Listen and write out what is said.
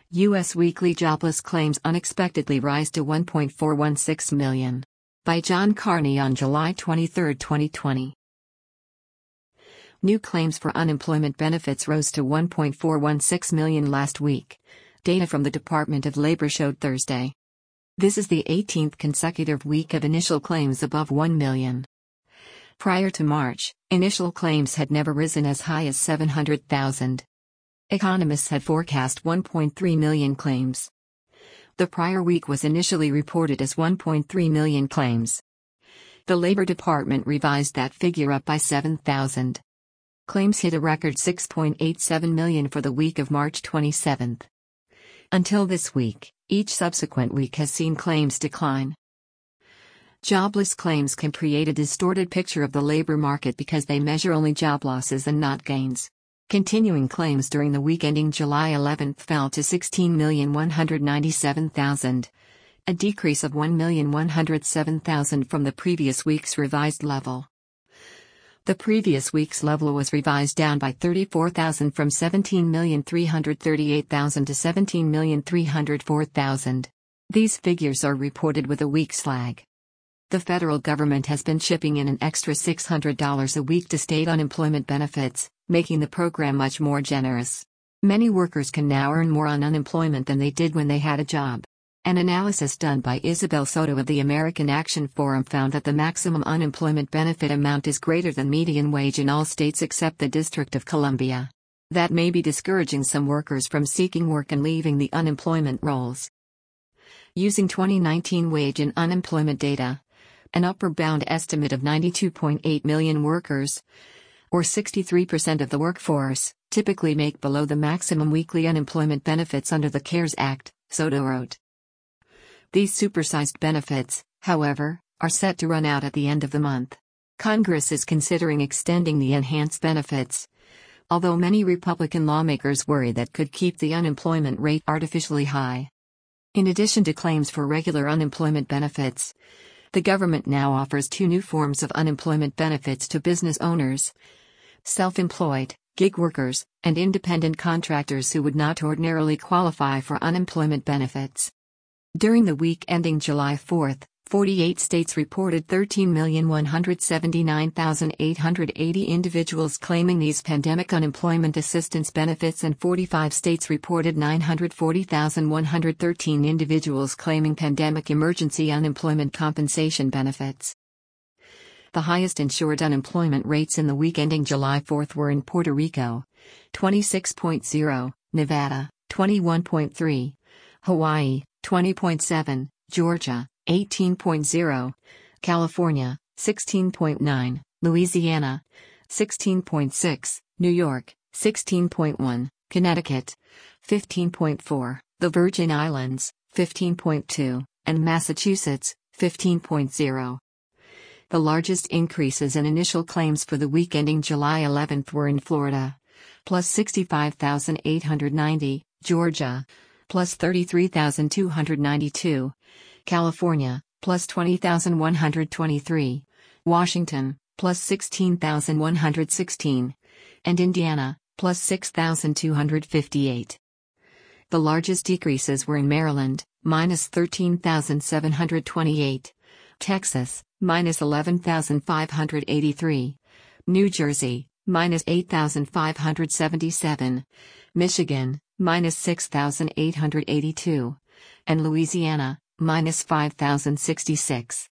U.S. weekly jobless claims unexpectedly rise to 1.416 million. By John Carney on July 23, 2020. New claims for unemployment benefits rose to 1.416 million last week, data from the Department of Labor showed Thursday. This is the 18th consecutive week of initial claims above 1 million. Prior to March, initial claims had never risen as high as 700,000. Economists had forecast 1.3 million claims. The prior week was initially reported as 1.3 million claims. The Labor Department revised that figure up by 7,000. Claims hit a record 6.87 million for the week of March 27. Until this week, each subsequent week has seen claims decline. Jobless claims can create a distorted picture of the labor market because they measure only job losses and not gains. Continuing claims during the week ending July 11 fell to 16,197,000, a decrease of 1,107,000 from the previous week's revised level. The previous week's level was revised down by 34,000 from 17,338,000 to 17,304,000. These figures are reported with a week's lag. The federal government has been chipping in an extra $600 a week to state unemployment benefits, making the program much more generous. Many workers can now earn more on unemployment than they did when they had a job. An analysis done by Isabel Soto of the American Action Forum found that the maximum unemployment benefit amount is greater than median wage in all states except the District of Columbia. That may be discouraging some workers from seeking work and leaving the unemployment rolls. Using 2019 wage and unemployment data, an upper bound estimate of 92.8 million workers, or 63% of the workforce, typically make below the maximum weekly unemployment benefits under the CARES Act, Soto wrote. These supersized benefits, however, are set to run out at the end of the month. Congress is considering extending the enhanced benefits, although many Republican lawmakers worry that could keep the unemployment rate artificially high. In addition to claims for regular unemployment benefits, the government now offers two new forms of unemployment benefits to business owners: self-employed, gig workers, and independent contractors who would not ordinarily qualify for unemployment benefits. During the week ending July 4, 48 states reported 13,179,880 individuals claiming these pandemic unemployment assistance benefits, and 45 states reported 940,113 individuals claiming pandemic emergency unemployment compensation benefits. The highest insured unemployment rates in the week ending July 4 were in Puerto Rico, 26.0, Nevada, 21.3, Hawaii, 20.7, Georgia, 18.0, California, 16.9, Louisiana, 16.6, New York, 16.1, Connecticut, 15.4, the Virgin Islands, 15.2, and Massachusetts, 15.0. The largest increases in initial claims for the week ending July 11 were in Florida, plus 65,890, Georgia, plus 33,292, California, plus 20,123, Washington, plus 16,116, and Indiana, plus 6,258. The largest decreases were in Maryland, minus 13,728, Texas, minus 11,583, New Jersey, minus 8,577, Michigan, minus 6,882, and Louisiana, minus 5,066.